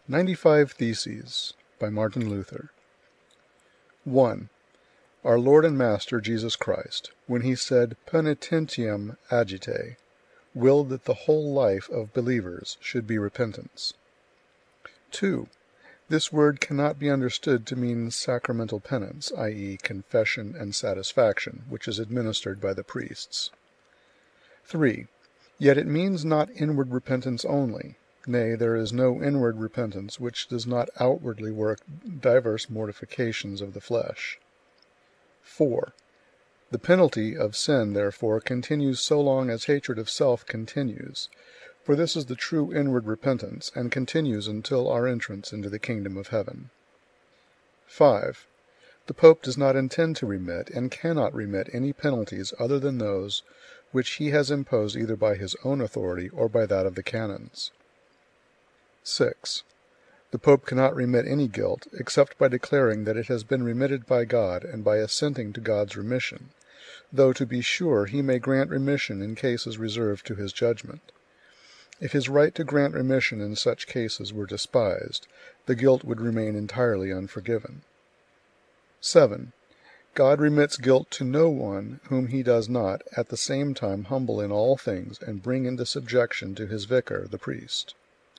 95 Theses by Martin Luther. 1. Our Lord and Master Jesus Christ, when he said Penitentiam agite, willed that the whole life of believers should be repentance. 2. This word cannot be understood to mean sacramental penance, i.e., confession and satisfaction, which is administered by the priests. 3. Yet it means not inward repentance only. Nay, there is no inward repentance which does not outwardly work divers mortifications of the flesh. 4. The penalty of sin, therefore, continues so long as hatred of self continues, for this is the true inward repentance, and continues until our entrance into the kingdom of heaven. 5. The Pope does not intend to remit, and cannot remit, any penalties other than those which he has imposed either by his own authority or by that of the canons. 6. The Pope cannot remit any guilt, except by declaring that it has been remitted by God and by assenting to God's remission, though to be sure he may grant remission in cases reserved to his judgment. If his right to grant remission in such cases were despised, the guilt would remain entirely unforgiven. 7. God remits guilt to no one whom he does not, at the same time, humble in all things and bring into subjection to his vicar, the priest.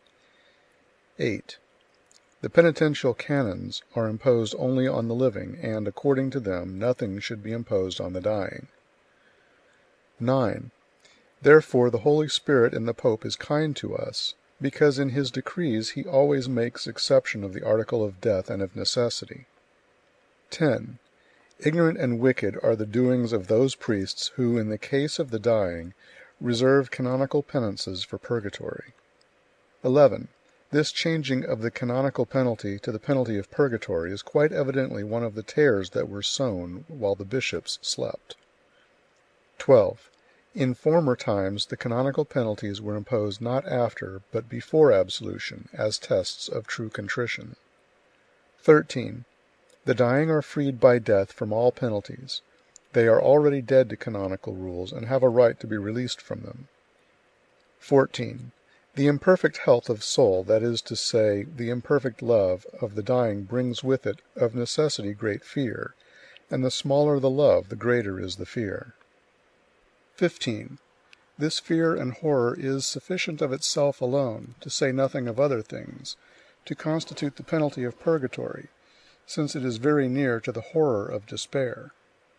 8. The penitential canons are imposed only on the living, and, according to them, nothing should be imposed on the dying. 9. Therefore the Holy Spirit in the Pope is kind to us, because in his decrees he always makes exception of the article of death and of necessity. 10. Ignorant and wicked are the doings of those priests who, in the case of the dying, reserve canonical penances for purgatory. 11. This changing of the canonical penalty to the penalty of purgatory is quite evidently one of the tares that were sown while the bishops slept. 12. In former times the canonical penalties were imposed not after, but before absolution, as tests of true contrition. 13. The dying are freed by death from all penalties. They are already dead to canonical rules, and have a right to be released from them. 14. The imperfect health of soul, that is to say, the imperfect love of the dying, brings with it of necessity great fear, and the smaller the love, the greater is the fear. 15. This fear and horror is sufficient of itself alone, to say nothing of other things, to constitute the penalty of purgatory, since it is very near to the horror of despair.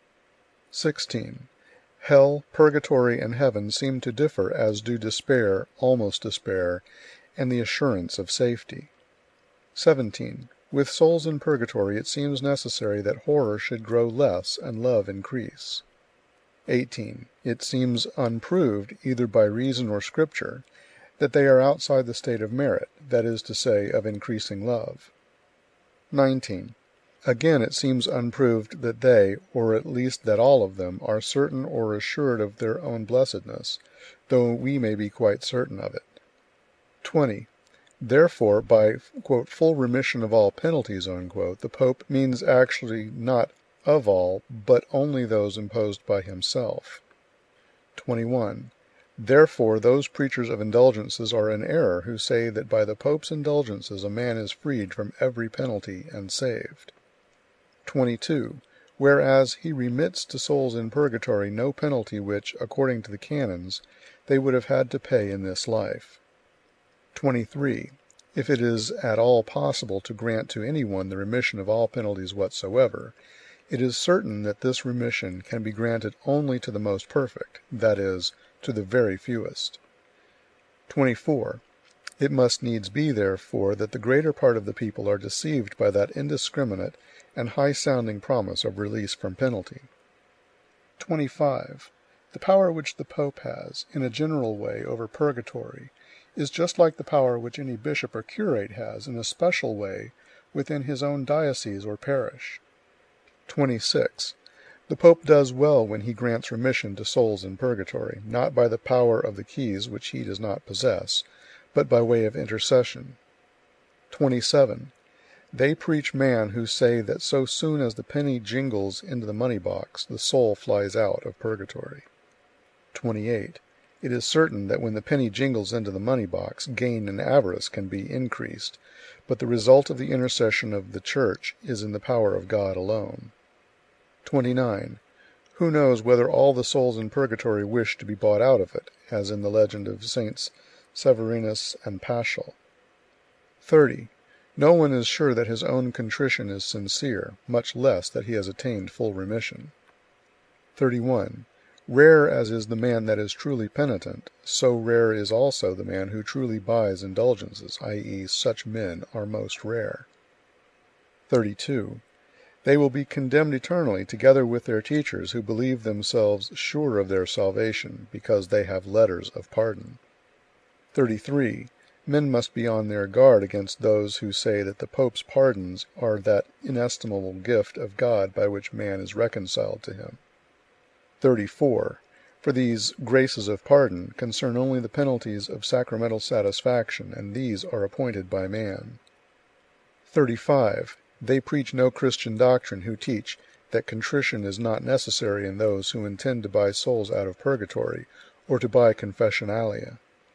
16. Hell, purgatory, and heaven seem to differ as do despair, almost despair, and the assurance of safety. 17. With souls in purgatory it seems necessary that horror should grow less and love increase. 18. It seems unproved, either by reason or scripture, that they are outside the state of merit, that is to say, of increasing love. 19. Again, it seems unproved that they, or at least that all of them, are certain or assured of their own blessedness, though we may be quite certain of it. 20. Therefore, by, quote, full remission of all penalties, unquote, the Pope means actually not of all, but only those imposed by himself. 21. Therefore, those preachers of indulgences are in error who say that by the Pope's indulgences a man is freed from every penalty and saved. 22. Whereas he remits to souls in purgatory no penalty which, according to the canons, they would have had to pay in this life. 23. If it is at all possible to grant to anyone the remission of all penalties whatsoever, it is certain that this remission can be granted only to the most perfect, that is, to the very fewest. 24. It must needs be, therefore, that the greater part of the people are deceived by that indiscriminate and high-sounding promise of release from penalty. 25. The power which the Pope has, in a general way, over purgatory, is just like the power which any bishop or curate has, in a special way, within his own diocese or parish. 26. The Pope does well when he grants remission to souls in purgatory, not by the power of the keys which he does not possess, but by way of intercession. 27. They preach man who say that so soon as the penny jingles into the money box, the soul flies out of purgatory. 28. It is certain that when the penny jingles into the money box, gain and avarice can be increased, but the result of the intercession of the Church is in the power of God alone. 29. Who knows whether all the souls in purgatory wish to be bought out of it, as in the legend of Saints Severinus and Paschal? 30. No one is sure that his own contrition is sincere, much less that he has attained full remission. 31. Rare as is the man that is truly penitent, so rare is also the man who truly buys indulgences, i.e., such men are most rare. 32. They will be condemned eternally together with their teachers who believe themselves sure of their salvation, because they have letters of pardon. 33. Men must be on their guard against those who say that the Pope's pardons are that inestimable gift of God by which man is reconciled to him. 34. For these graces of pardon concern only the penalties of sacramental satisfaction, and these are appointed by man. 35. They preach no Christian doctrine who teach that contrition is not necessary in those who intend to buy souls out of purgatory, or to buy confessionalia.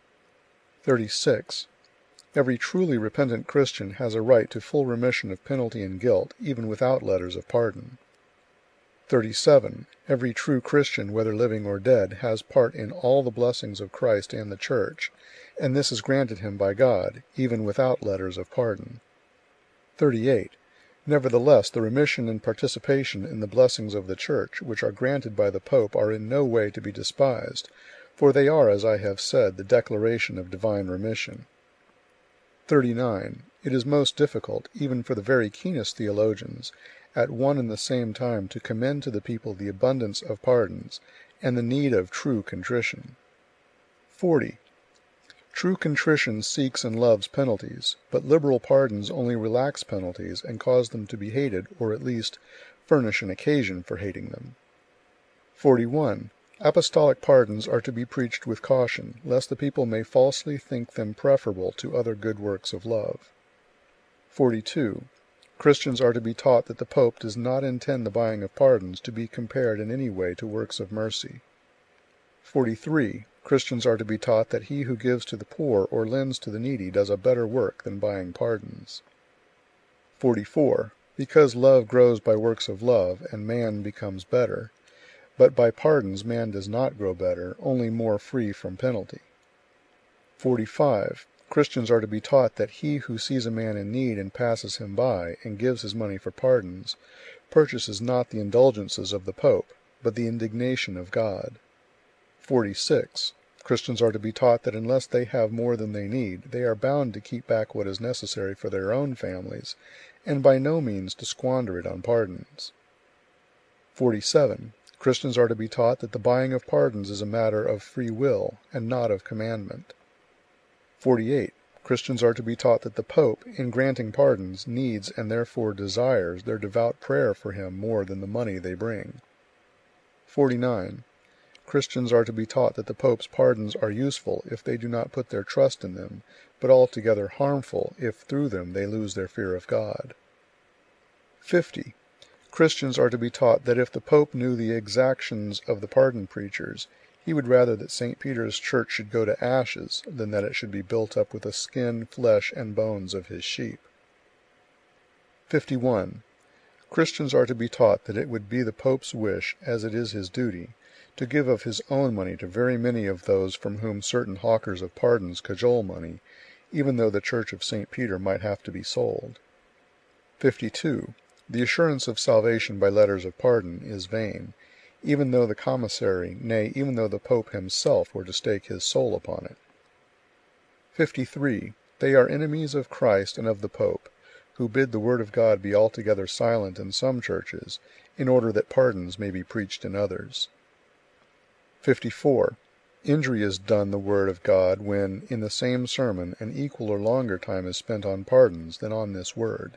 36. Every truly repentant Christian has a right to full remission of penalty and guilt, even without letters of pardon. 37. Every true Christian, whether living or dead, has part in all the blessings of Christ and the Church, and this is granted him by God, even without letters of pardon. 38. Nevertheless, the remission and participation in the blessings of the Church, which are granted by the Pope, are in no way to be despised, for they are, as I have said, the declaration of divine remission. 39. It is most difficult, even for the very keenest theologians, at one and the same time to commend to the people the abundance of pardons, and the need of true contrition. 40. True contrition seeks and loves penalties, but liberal pardons only relax penalties and cause them to be hated, or at least furnish an occasion for hating them. 41. Apostolic pardons are to be preached with caution, lest the people may falsely think them preferable to other good works of love. 42. Christians are to be taught that the Pope does not intend the buying of pardons to be compared in any way to works of mercy. 43. Christians are to be taught that he who gives to the poor or lends to the needy does a better work than buying pardons. 44. Because love grows by works of love, and man becomes better, but by pardons man does not grow better, only more free from penalty. 45. Christians are to be taught that he who sees a man in need and passes him by, and gives his money for pardons, purchases not the indulgences of the Pope, but the indignation of God. 46. Christians are to be taught that unless they have more than they need, they are bound to keep back what is necessary for their own families, and by no means to squander it on pardons. 47. Christians are to be taught that the buying of pardons is a matter of free will, and not of commandment. 48. Christians are to be taught that the Pope, in granting pardons, needs and therefore desires their devout prayer for him more than the money they bring. 49. Christians are to be taught that the Pope's pardons are useful if they do not put their trust in them, but altogether harmful if through them they lose their fear of God. 50. Christians are to be taught that if the Pope knew the exactions of the pardon preachers, he would rather that St. Peter's Church should go to ashes than that it should be built up with the skin, flesh, and bones of his sheep. 51. Christians are to be taught that it would be the Pope's wish, as it is his duty, to give of his own money to very many of those from whom certain hawkers of pardons cajole money, even though the Church of St. Peter might have to be sold. 52. The assurance of salvation by letters of pardon is vain, even though the commissary, nay, even though the Pope himself were to stake his soul upon it. 53. They are enemies of Christ and of the Pope, who bid the word of God be altogether silent in some churches, in order that pardons may be preached in others. 54. Injury is done the word of God when, in the same sermon, an equal or longer time is spent on pardons than on this word.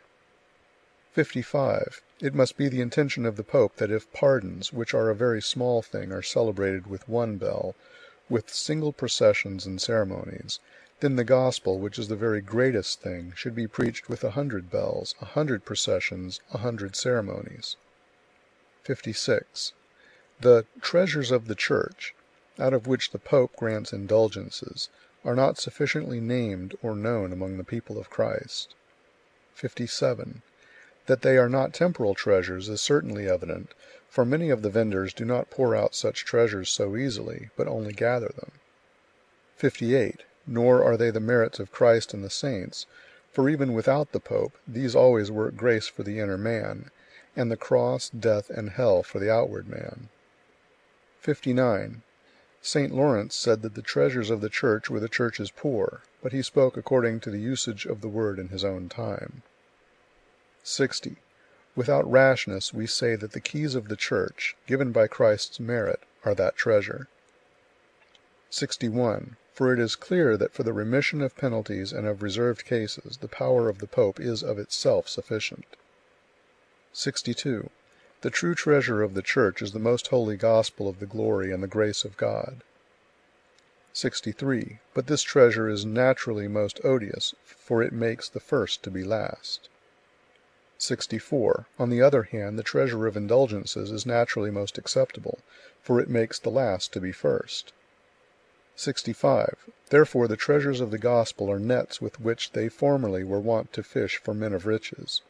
55. It must be the intention of the Pope that if pardons, which are a very small thing, are celebrated with one bell, with single processions and ceremonies, then the gospel, which is the very greatest thing, should be preached with 100 bells, 100 processions, 100 ceremonies. 56. The treasures of the Church, out of which the Pope grants indulgences, are not sufficiently named or known among the people of Christ. 57. That they are not temporal treasures is certainly evident, for many of the vendors do not pour out such treasures so easily, but only gather them. 58. Nor are they the merits of Christ and the saints, for even without the Pope, these always work grace for the inner man, and the cross, death, and hell for the outward man. 59. St. Lawrence said that the treasures of the Church were the Church's poor, but he spoke according to the usage of the word in his own time. 60. Without rashness we say that the keys of the Church, given by Christ's merit, are that treasure. 61. For it is clear that for the remission of penalties and of reserved cases the power of the Pope is of itself sufficient. 62. The true treasure of the Church is the most holy gospel of the glory and the grace of God. 63. But this treasure is naturally most odious, for it makes the first to be last. 64. On the other hand, the treasure of indulgences is naturally most acceptable, for it makes the last to be first. 65. Therefore the treasures of the gospel are nets with which they formerly were wont to fish for men of riches.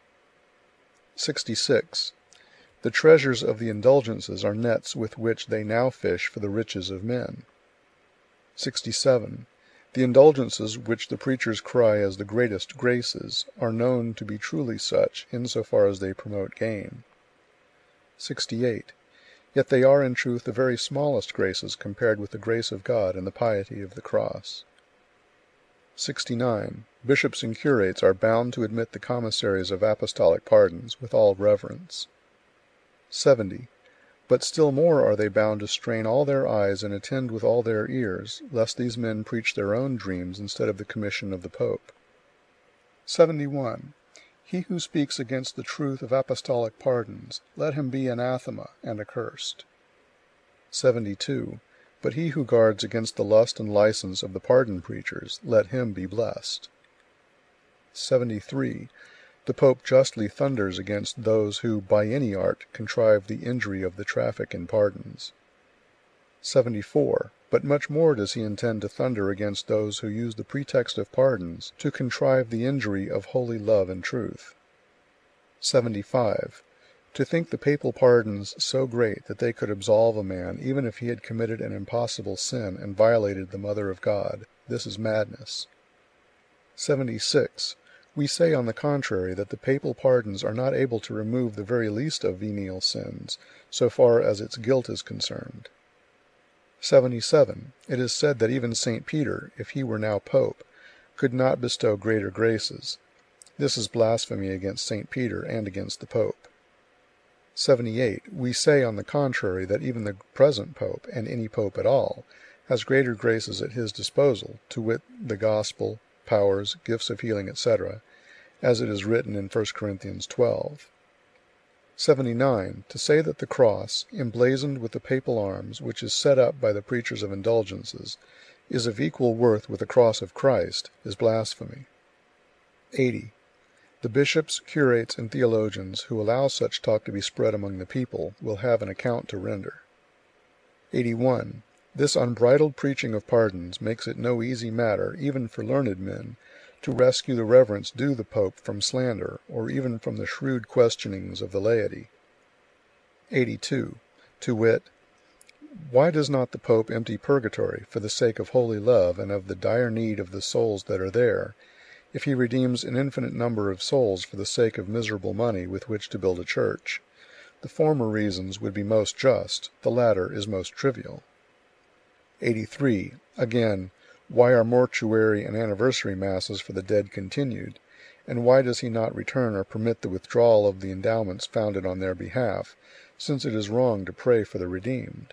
66. The treasures of the indulgences are nets with which they now fish for the riches of men. 67. The indulgences which the preachers cry as the greatest graces are known to be truly such, in so far as they promote gain. 68. Yet they are in truth the very smallest graces compared with the grace of God and the piety of the cross. 69. Bishops and curates are bound to admit the commissaries of apostolic pardons with all reverence. 70. But still more are they bound to strain all their eyes and attend with all their ears, lest these men preach their own dreams instead of the commission of the Pope. 71. He who speaks against the truth of apostolic pardons, let him be anathema and accursed. 72. But he who guards against the lust and license of the pardon preachers, let him be blessed. 73. The Pope justly thunders against those who, by any art, contrive the injury of the traffic in pardons. 74. But much more does he intend to thunder against those who use the pretext of pardons to contrive the injury of holy love and truth. 75. To think the papal pardons so great that they could absolve a man even if he had committed an impossible sin and violated the Mother of God, this is madness. 76. We say, on the contrary, that the papal pardons are not able to remove the very least of venial sins, so far as its guilt is concerned. 77. It is said that even St. Peter, if he were now Pope, could not bestow greater graces. This is blasphemy against St. Peter and against the Pope. 78. We say, on the contrary, that even the present Pope, and any Pope at all, has greater graces at his disposal, to wit, the gospel, powers, gifts of healing, etc., as it is written in 1 Corinthians 12. 79. To say that the cross, emblazoned with the papal arms, which is set up by the preachers of indulgences, is of equal worth with the cross of Christ, is blasphemy. 80. The bishops, curates, and theologians who allow such talk to be spread among the people will have an account to render. 81. This unbridled preaching of pardons makes it no easy matter, even for learned men, to rescue the reverence due the Pope from slander, or even from the shrewd questionings of the laity. 82. To wit, why does not the Pope empty purgatory for the sake of holy love and of the dire need of the souls that are there, if he redeems an infinite number of souls for the sake of miserable money with which to build a church? The former reasons would be most just, the latter is most trivial. 83. Again, why are mortuary and anniversary masses for the dead continued, and why does he not return or permit the withdrawal of the endowments founded on their behalf, since it is wrong to pray for the redeemed?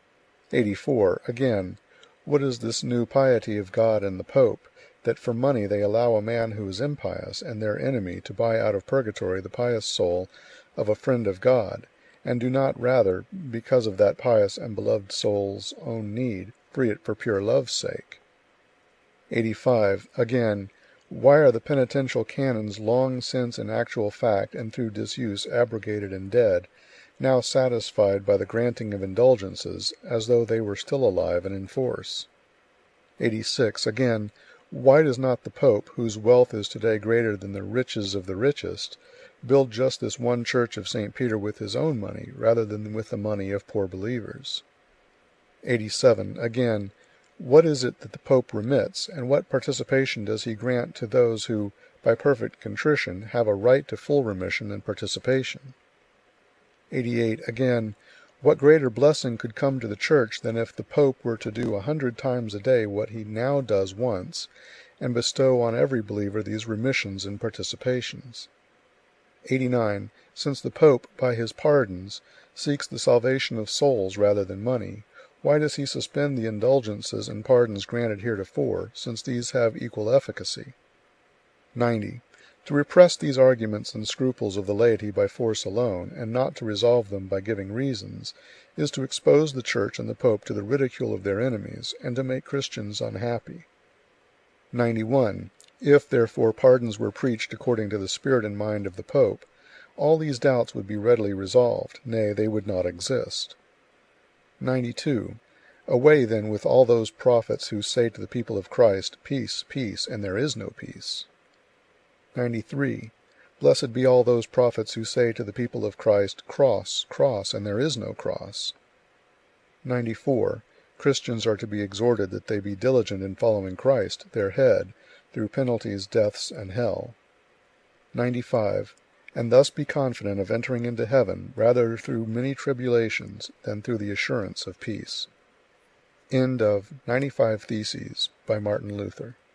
84. Again, what is this new piety of God and the Pope, that for money they allow a man who is impious and their enemy to buy out of purgatory the pious soul of a friend of God, and do not rather, because of that pious and beloved soul's own need, free it for pure love's sake? 85. Again, why are the penitential canons long since in actual fact and through disuse abrogated and dead, now satisfied by the granting of indulgences, as though they were still alive and in force. 86. Again, why does not the Pope, whose wealth is today greater than the riches of the richest, build just this one church of St. Peter with his own money, rather than with the money of poor believers? 87. Again, what is it that the Pope remits, and what participation does he grant to those who, by perfect contrition, have a right to full remission and participation? 88. Again, what greater blessing could come to the Church than if the Pope were to do 100 times a day what he now does once, and bestow on every believer these remissions and participations? 89. Since the Pope, by his pardons, seeks the salvation of souls rather than money, why does he suspend the indulgences and pardons granted heretofore, since these have equal efficacy? 90. To repress these arguments and scruples of the laity by force alone, and not to resolve them by giving reasons, is to expose the Church and the Pope to the ridicule of their enemies, and to make Christians unhappy. 91. If, therefore, pardons were preached according to the spirit and mind of the Pope, all these doubts would be readily resolved, nay, they would not exist. 92. Away then with all those prophets who say to the people of Christ, Peace, peace, and there is no peace. 93. Blessed be all those prophets who say to the people of Christ, Cross, cross, and there is no cross. 94. Christians are to be exhorted that they be diligent in following Christ, their head, through penalties, deaths, and hell. 95. And thus be confident of entering into heaven, rather through many tribulations than through the assurance of peace. End of 95 Theses by Martin Luther.